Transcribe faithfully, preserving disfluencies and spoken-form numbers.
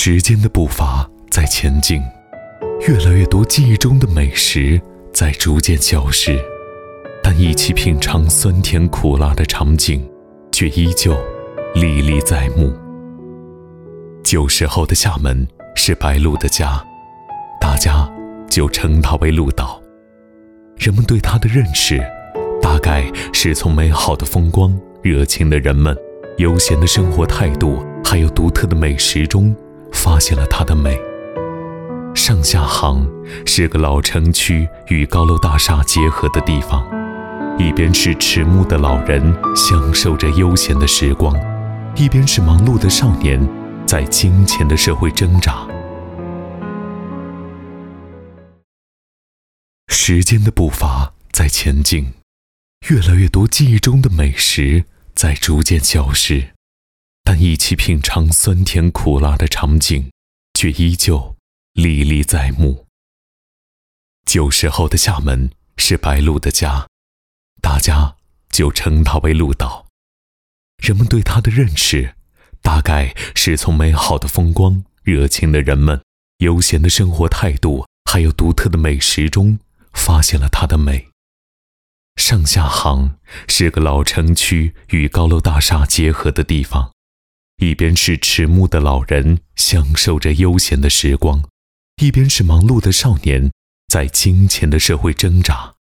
时间的步伐在前进，越来越多记忆中的美食在逐渐消失，但一起品尝酸甜苦辣的场景却依旧历历在目。旧时候的厦门是白鹭的家，大家就称它为鹭岛。人们对它的认识大概是从美好的风光、热情的人们、悠闲的生活态度还有独特的美食中发现了它的美。上下杭是个老城区与高楼大厦结合的地方，一边是迟暮的老人享受着悠闲的时光，一边是忙碌的少年在金钱的社会挣扎。时间的步伐在前进，越来越多记忆中的美食在逐渐消失，但一起品尝酸甜苦辣的场景却依旧历历在目。旧时候的厦门是白鹭的家，大家就称它为鹭岛。人们对它的认识大概是从美好的风光、热情的人们、悠闲的生活态度还有独特的美食中发现了它的美。上下杭是个老城区与高楼大厦结合的地方，一边是迟暮的老人享受着悠闲的时光，一边是忙碌的少年在金钱的社会挣扎。